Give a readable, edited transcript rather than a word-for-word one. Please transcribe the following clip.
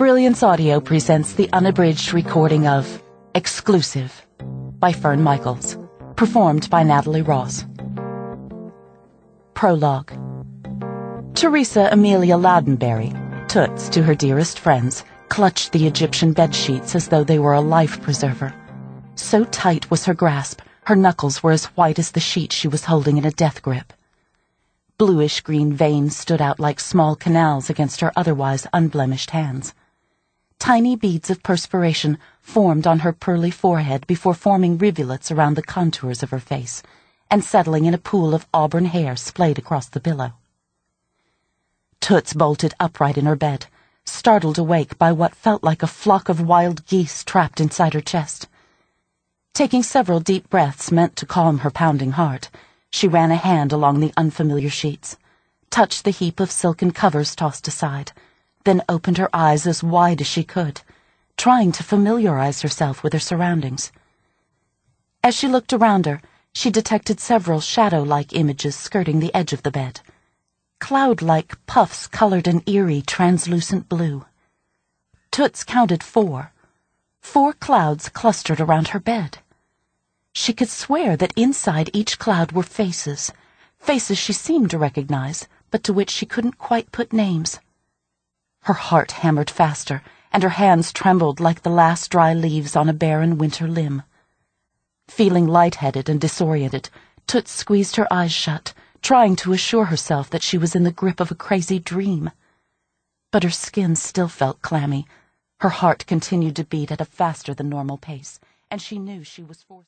Brilliance Audio presents the unabridged recording of Exclusive by Fern Michaels, performed by Natalie Ross. Prologue. Teresa Amelia Loudonberry, Toots to her dearest friends, clutched the Egyptian bed sheets as though they were a life preserver. So tight was her grasp, her knuckles were as white as the sheet she was holding in a death grip. Bluish-green veins stood out like small canals against her otherwise unblemished hands. Tiny beads of perspiration formed on her pearly forehead before forming rivulets around the contours of her face and settling in a pool of auburn hair splayed across the pillow. Toots bolted upright in her bed, startled awake by what felt like a flock of wild geese trapped inside her chest. Taking several deep breaths meant to calm her pounding heart, she ran a hand along the unfamiliar sheets, touched the heap of silken covers tossed aside, then opened her eyes as wide as she could, trying to familiarize herself with her surroundings. As she looked around her, she detected several shadow-like images skirting the edge of the bed, cloud-like puffs colored an eerie, translucent blue. Toots counted 4. 4 clouds clustered around her bed. She could swear that inside each cloud were faces she seemed to recognize, but to which she couldn't quite put names. Her heart hammered faster, and her hands trembled like the last dry leaves on a barren winter limb. Feeling lightheaded and disoriented, Toots squeezed her eyes shut, trying to assure herself that she was in the grip of a crazy dream. But her skin still felt clammy. Her heart continued to beat at a faster than normal pace, and she knew she was forced